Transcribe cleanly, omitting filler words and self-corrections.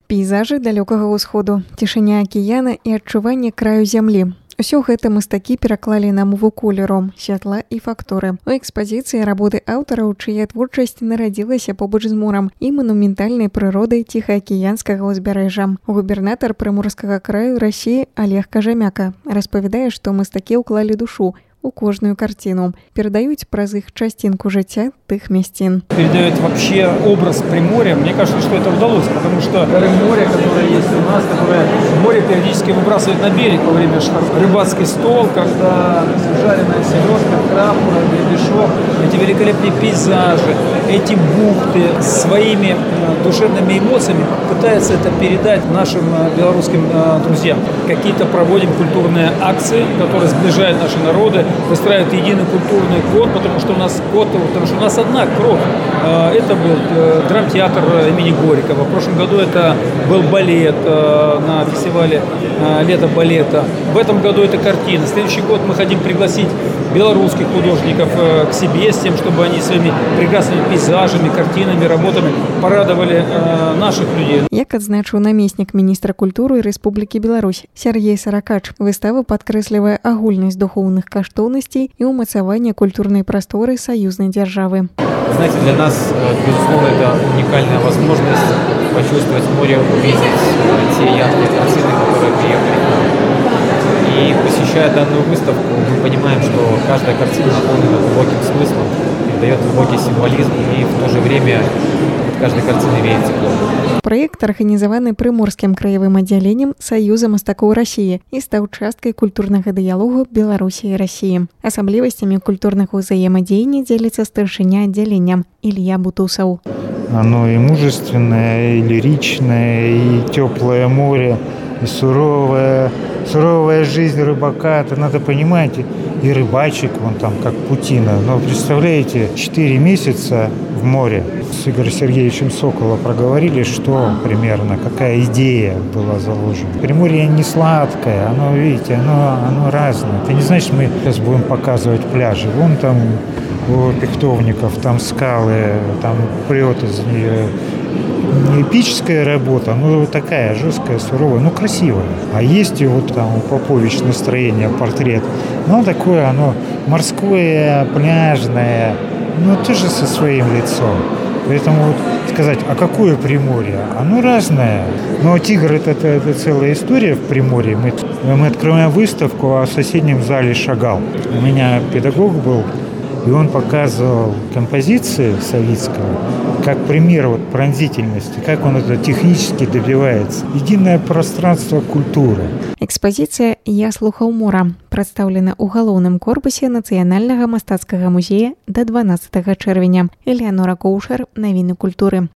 Пейзажы далёкага ўсходу, цішыня акіяна і адчуванне краю зямлі. Усё гэта мастакі пераклалі на мову колеру, святла і фактуры. У экспазіцыі работы аўтараў, чыя творчасць нарадзілася побач з морам і манументальнай прыродай ціхаакіянскага ўзбярэжжа. Губернатар Прыморскага краю Расіі Олег Кажамяка распавядае, што мастакі ўклалі душу у кожную картину, передают праз их частинку жыцця тых мясцін. Передает вообще образ Приморья. Мне кажется, что это удалось, потому что горы моря, которые есть у нас, которые море периодически выбрасывает на берег во время рыбацкий стол, когда жареная селедка, краб, гребешок, эти великолепные пейзажи, эти бухты своими душевными эмоциями пытается это передать нашим белорусским друзьям. Какие-то проводим культурные акции, которые сближают наши народы, выстраивают единый культурный код, потому что у нас код, потому что у нас одна кровь. Это был драмтеатр имени Горького. В прошлом году это был балет на фестивале «Лето балета». В этом году это картина. В следующий год мы хотим пригласить белорусских художников к себе с тем, чтобы они своими прекрасными пейзажами, картинами, работами порадовали наших людей. Як адзначыў намеснік міністра культуры Рэспублікі Беларусь Сергей Саракач, выстава падкрэслівае агульнасць духоўных каштоўнасцей і ўмацаванне культурнай прасторы саюзнай дзяржавы. Знаете, для нас, безусловно, это уникальная возможность почувствовать море, увидеть те яркие картины, которые приехали к нам. И посещая данную выставку, мы понимаем, что каждая картина наполнена глубоким смыслом, дает глубокий символизм, и в то же время от каждой картины веет тепло. Праект арганізаваны Прыморскім краявым аддзяленнем Саюза мастакоў Расіі і стаў часткай культурнага дыялогу Беларусі і Расіі. Асаблівасцямі культурных узаемадзеяння дзеліцца старшыня аддзялення Илья Бутусаў. Оно и мужественное, и лиричное, и теплое море, и суровая жизнь рыбака. Это надо понимать, и рыбачик, он там как Путина. Но представляете, 4 месяца в море. С Игорем Сергеевичем Соколом проговорили, что примерно, какая идея была заложена. Приморье не сладкое, оно, видите, оно разное. Это не значит, мы сейчас будем показывать пляжи. Вон там у Пихтовников, там скалы, там прет из нее. Не эпическая работа, но такая жесткая, суровая, но красивая. А есть и вот там у Попович настроение, портрет. Ну, такое оно морское, пляжное, но тоже со своим лицом. Поэтому вот сказать, а какое Приморье? Оно разное. Но «Тигр» это целая история в Приморье. Мы открываем выставку, а в соседнем зале Шагал. У меня педагог был, и он показывал композиции Савицкого как пример вот пронзительности, как он это технически добивается. Единое пространство культуры. Экспазіцыя «Я слухаў мора» прадстаўлена ў галоўным корпусе Нацыянальнага мастацкага музея да 12 чэрвеня. Элеанора Коўшар, навіны культуры.